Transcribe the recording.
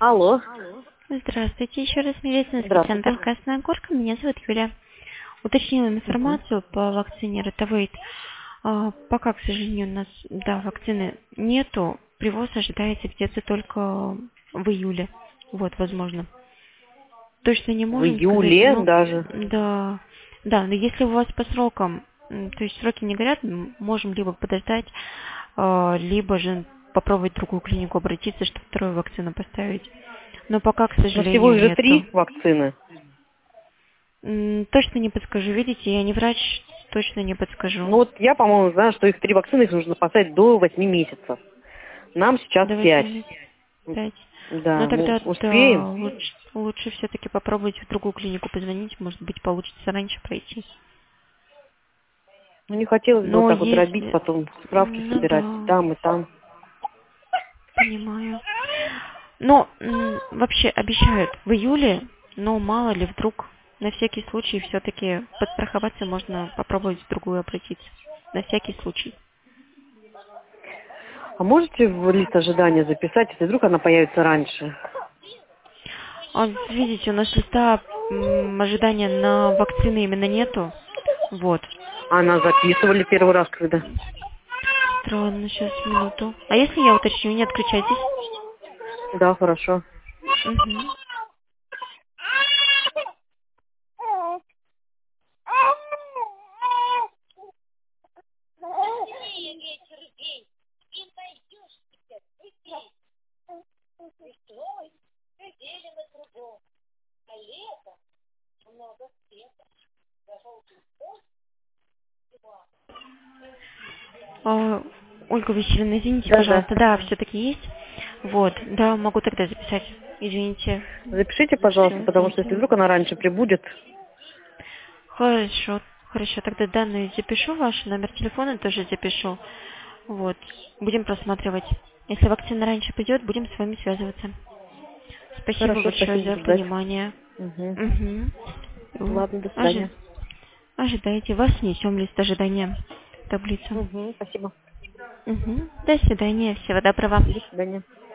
Алло. Здравствуйте, еще раз медицинский центр Здравствуйте. «Красная горка». Меня зовут Юля. Уточнила Мгм. информацию по вакцине Ротавейт. Пока, к сожалению, у нас вакцины нету. Привоз ожидается где-то только в июле. Вот, возможно. Точно не В можем сказать, июле но даже. да, да, но если у вас по срокам, то есть сроки не горят, можем либо подождать, либо же попробовать в другую клинику обратиться, чтобы вторую вакцину поставить. Но пока, к Но всего сожалению, уже нету. 3 вакцины. Точно не подскажу. Видите, я не врач, точно не Ну подскажу. вот я, по-моему, знаю, что их 3 вакцины, их нужно поставить до 8 месяцев. Нам сейчас До 5. 8 5. Ну Да, мы тогда, успеем. да, лучше все-таки попробовать в другую клинику позвонить, может быть, получится раньше пройти. Ну не хотелось бы вот Но так вот дробить, если... потом справки Ну собирать да, там и там. понимаю. Но вообще обещают в июле, но мало ли вдруг, на всякий случай все-таки подстраховаться можно попробовать в другую обратиться. На всякий случай. А можете в лист ожидания записать, если вдруг она появится раньше? Видите, у нас листа ожидания на вакцины именно нету. Вот. Она записывали первый раз, когда. Странно, сейчас, минуту. А если я уточню, не отключайтесь? Да, хорошо. Мгм. А, Ольга Васильевна, извините, Да, да. пожалуйста, да, все-таки есть. Вот, да, могу тогда записать. Извините. Запишите, пожалуйста, Все, потому что если записываю. вдруг она раньше прибудет. Хорошо, хорошо, тогда данные запишу, ваш номер телефона тоже запишу. Вот, будем просматривать. Если вакцина раньше придет, будем с вами связываться. Спасибо Хорошо, большое спасибо, за буду ждать. понимание. Угу. Угу. Ладно, до свидания. Ожидайте, вас несем лист ожидания, таблицу. Угу, спасибо. До свидания, всего доброго. До свидания.